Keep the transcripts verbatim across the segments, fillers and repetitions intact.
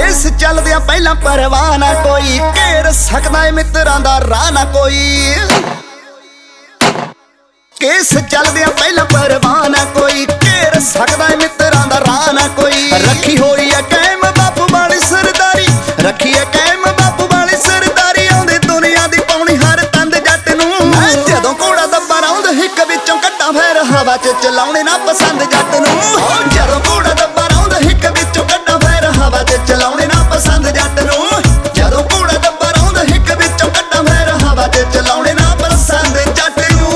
Case चलदियां पहला परवाह ना कोई, घेर सकदा है मित्रां दा राह ना कोई। केस चलदियां पहला परवाह ना कोई, घेर सकदा है मित्रां दा राह ना कोई। रखी होई है कायम बापू वाली सरदारी, रखी है कायम बापू वाली सरदारी। आउंदी दुनिया दी पौनी हर तंद जट नूं, मैं जदों घोड़ा दब्बा रौंद हिक विचों कट्टां फेर हवा च चलाउणे ना पसंद जट नूं। जदों घोड़ा दब्बा रौंद हिक विचों कट्टां फेर हवा च चलाउणे ना पसंद जट नूं। जदों घोड़ा दब्बा रौंद हिक विचों कट्टां फेर हवा च चलाउणे ना पसंद जट नूं।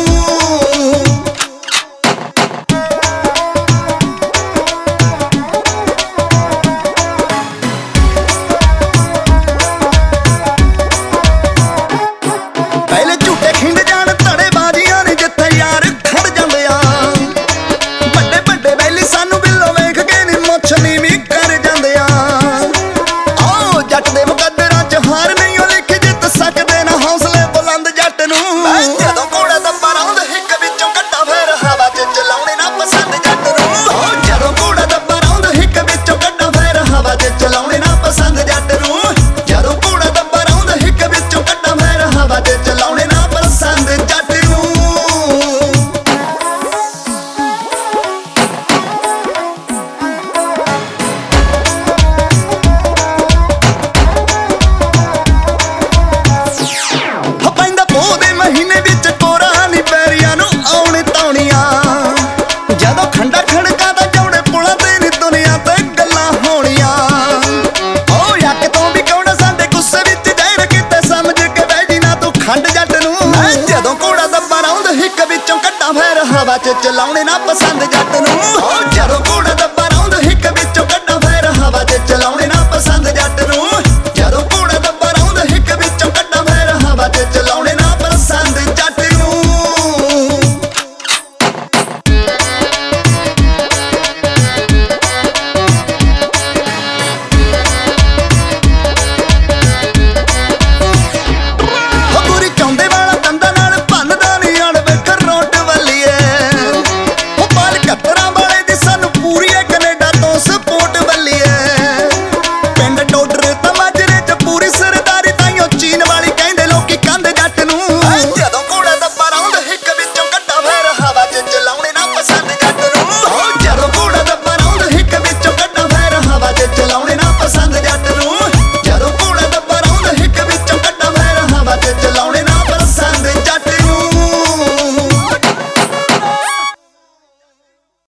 पहले झूठे खिंड जान धड़ेबाजियां ने जिथे यार खड़ जांदे आ, बड़े बड़े बैली सानू बिल्लो वेख के नी मुछ नीवी कर जांदे आ। आओ जट दे मुकद्दरां च हार नहीं ओ लिख जित सकदे ना हौसले बुलंद जट नूं। जदों घोड़ा दब्बा रौंद हिक विचों कट्टां फेर हवा च चलाउणे ना पसंद जट नूं। जदों घोड़ा दब्बा रौंद हिक विचों कट्टां फेर हवा च चलाउणे ना पसंद जट नूं। जदों घोड़ा दब्बा रौंद हिक विचों कट्टां फेर हवा च चलाउणे ना पसंद जट नूं। पैंदा पोह दे महीने विच कोरा नी पैरियां नूं आउणे तौणियां, जदों खंडा खड़का दा जौड़े पुलां ते नी दुनिया ते गल्लां होणियां। ओ यक तों भी कौड़ा साडे गुस्से विच ज़हर किते समझ के बह जी ना तूं खंड जट नूं। जदों घोड़ा दब्बा रौंद हिक विचों कट्टां फेर हवा च चलाउणे ना पसंद जट नूं। जदों घोड़ा